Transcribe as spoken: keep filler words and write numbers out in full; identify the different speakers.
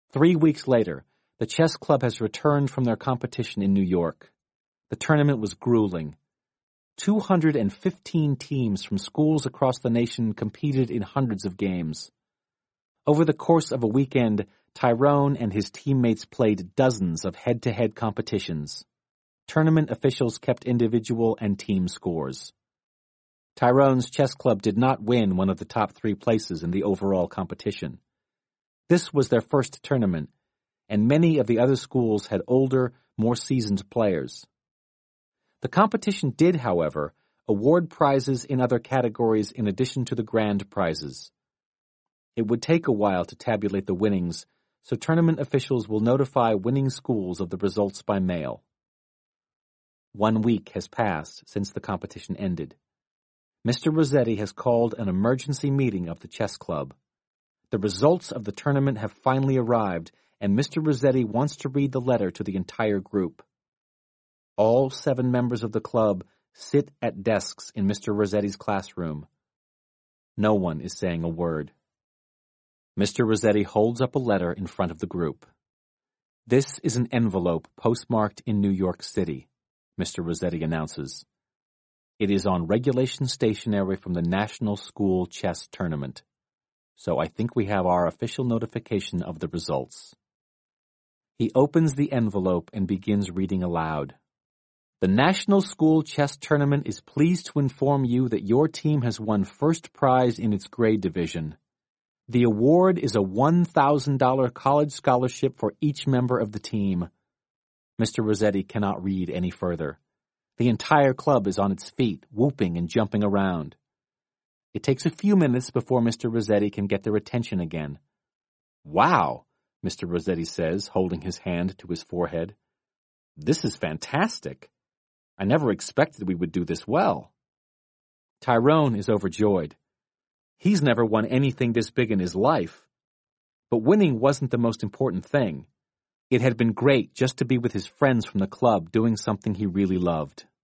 Speaker 1: Three weeks later, the chess club has returned from their competition in New York. The tournament was grueling. two hundred fifteen teams from schools across the nation competed in hundreds of games. Over the course of a weekend, Tyrone and his teammates played dozens of head-to-head competitions. Tournament officials kept individual and team scores. Tyrone's chess club did not win one of the top three places in the overall competition. This was their first tournament, and many of the other schools had older, more seasoned players. The competition did, however, award prizes in other categories in addition to the grand prizes. It would take a while to tabulate the winnings, so tournament officials will notify winning schools of the results by mail. One week has passed since the competition ended. Mister Rossetti has called an emergency meeting of the chess club. The results of the tournament have finally arrived, and Mister Rossetti wants to read the letter to the entire group. All seven members of the club sit at desks in Mister Rossetti's classroom. No one is saying a word. Mister Rossetti holds up a letter in front of the group. "This is an envelope postmarked in New York City," Mister Rossetti announces. "It is on regulation stationery from the National School Chess Tournament. So I think we have our official notification of the results." He opens the envelope and begins reading aloud. "The National School Chess Tournament is pleased to inform you that your team has won first prize in its grade division. The award is a one thousand dollars college scholarship for each member of the team." Mister Rossetti cannot read any further. The entire club is on its feet, whooping and jumping around. It takes a few minutes before Mister Rossetti can get their attention again. "Wow," Mister Rossetti says, holding his hand to his forehead. "This is fantastic. I never expected we would do this well." Tyrone is overjoyed. He's never won anything this big in his life. But winning wasn't the most important thing. It had been great just to be with his friends from the club doing something he really loved.